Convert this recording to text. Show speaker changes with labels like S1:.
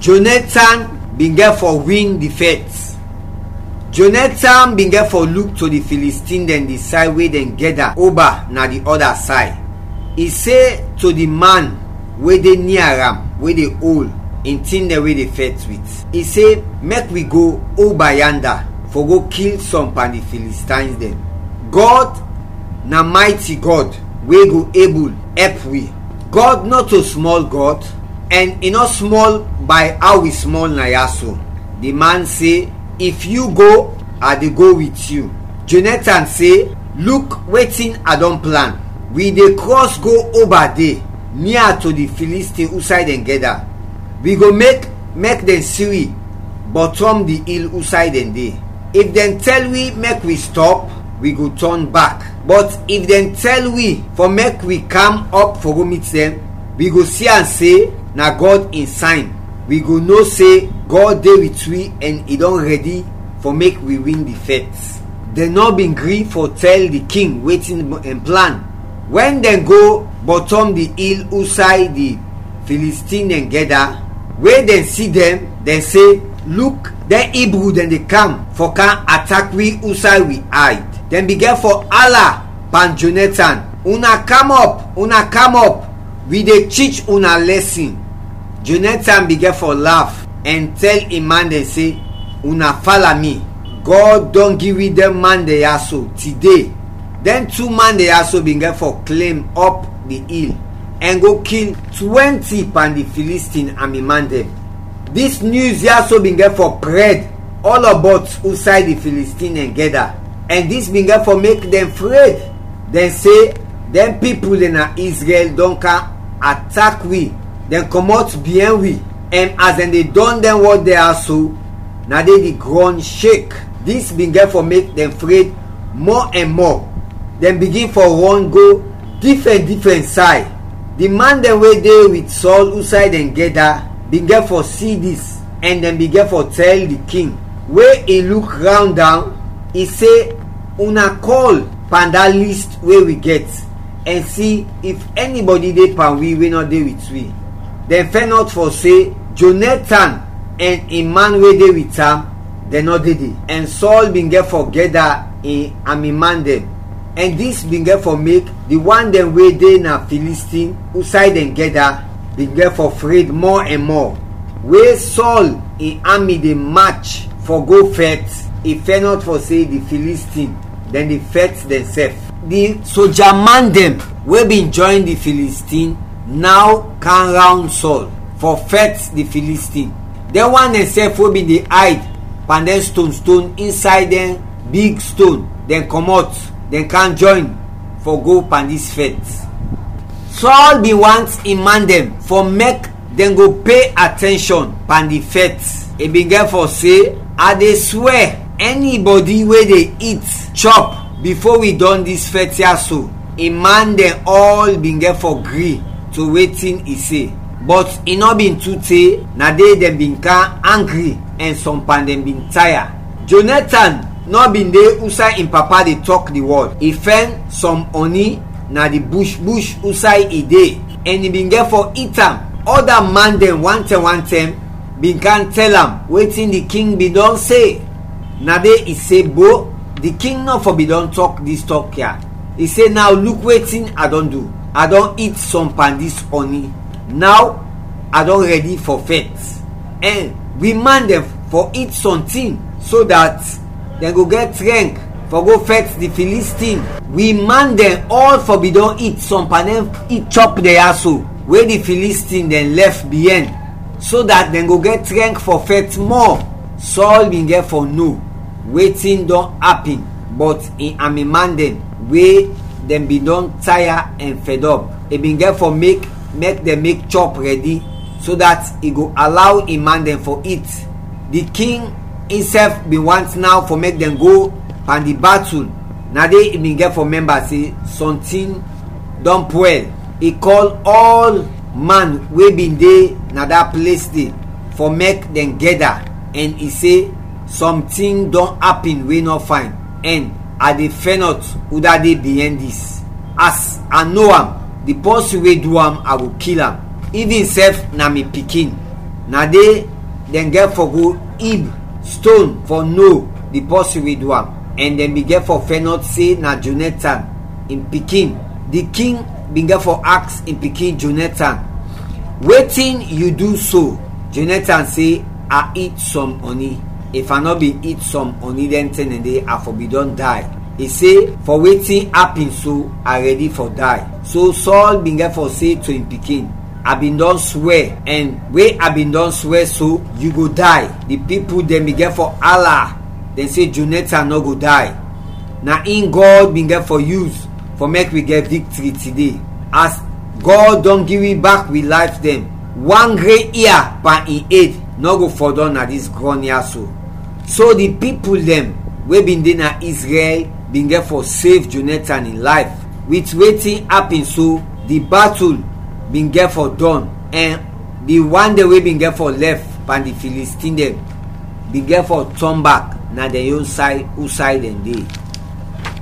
S1: Jonathan bin get for win the fight. Jonathan bin get for look to the Philistine dem decide wey dem gather over na the other side. He say to the man wey dey near am, wey dey hold in thing dem wey dey fight with, he say make we go over yonder for go kill some pan the Philistines dem. God na mighty God wey go able help we. God not a small God, and e not small by how we small na yaso. The man say, if you go, I dey go with you. Jonathan say, look wetin I don plan. We dey cross go over there near to the Philistine who side dem gather. We go make dem see we bottom the hill who side dem dey. If dem tell we make we stop, we go turn back. But if dem tell we for make we come up for go meet dem, we go see and say na God in sign. We go know say God dey with we and he don ready for make we win the fight. Dem no bin gree for tell the king wetin dem plan. When dem go bottom the hill who side the Philistine dem gather, wey dem see dem, dem say, look, dem Hebrew dem dey come for can attack we who side we hide. Dem begin for Allah pan Jonathan, una come up, we dey teach una lesson. Jonathan begin for laugh and tell him man dem say, una follow me. God don give we them man dey also today. Then two man dey also begin for climb up the hill and go kill 20 pan the Philistine army man dem. This news also begin for spread all about who side the Philistine and gather, and this begin for make them afraid. Dem say them people in Israel don can attack we, dem comot behind we, and as dem dey done them what they are so, na dey the ground shake. This begin for make them afraid more and more. Dem begin for run go different side. The man dem wey dey with Saul who side dem gather begin for see this, and dem begin for tell the king. Wey he look round down, he say, una call pan that list wey we get and see if anybody dey pan we wey not dey with we. Dem fair not for say Jonathan and a man wey dey with am, dem not dey there. And Saul bin get for gather in army man dem, and this bin get for make the one dem wey dey na Philistine who side dem gather bin get for afraid more and more. Wey Saul in army dey march for go fight, e fair not for say the Philistine then they fight themselves. The soldier man dem wey bin join the Philistine now can round Saul for fight the Philistine. Then one themselves wey bin dey hide pan dem stone inside dem big stone, then comot, then can join for go pan this fight. Saul bin want him man dem for make dem go pay attention pan the fight. He bin get for say, I dey swear anybody wey dey eat chop before we done this fight here so, a man dem all bin get for gree to wetin he say. But e no bin too tey, na dey dem bin can angry and some pan dem bin tire. Jonathan no bin dey usai im papa dey talk the word. He find some honey na the bush usai e dey, and he bin get for eat am. Other man dem one time bin can tell am wetin the king bin don say. Na dey he say, bo, the king no for be don talk this talk here. He say, now look wetin I don do. I don eat some pan this honey. Now I don ready for fight, and we man dem for eat something so that dem go get strength for go fight the Philistine. We man dem all for be don eat some pan dem eat chop there so wey the Philistine dem left behind, so that dem go get strength for fight more. Saul bin get for know wetin don happen, but in army man dem wey dem bin don tire and fed up, e bin get for make dem make chop ready, so that e go allow him man dem for eat. The king himself bin want now for make dem go pan the battle. Na dey he bin get for member say something don spoil. He call all man wey bin dey na that place dey for make dem gather, and he say something don happen wey no fine, and I dey fear not who that dey behind this. As I know am, the person wey do am I go kill am. Even self na me pikin. na dey dem get for go heap stone for know the person wey do am, and dem bin get for fear not say na Jonathan im pikin. The king bin get for ask im pikin Jonathan, wetin you do so? Jonathan say, I eat some honey. If I not be eat some honey then 10 a day, I for be don die. He say, for wetin happen so, I ready for die. So Saul bin get for say to him pikin, I been don swear, and wey I been don swear so, you go die. The people dem bin get for Allah, dem say Jonathan no go die. Na in God bin get for use for make we get victory today. As God don give we back we life dem, one gray hair per in head no go fall down na this ground here so. So the people dem wey bin dey na Israel bin get for save Jonathan in life. With wetin happen so, the battle bin get for done, and the one day wey bin get for left and the Philistine dem bin get for turn back na their own side, who side dem dey.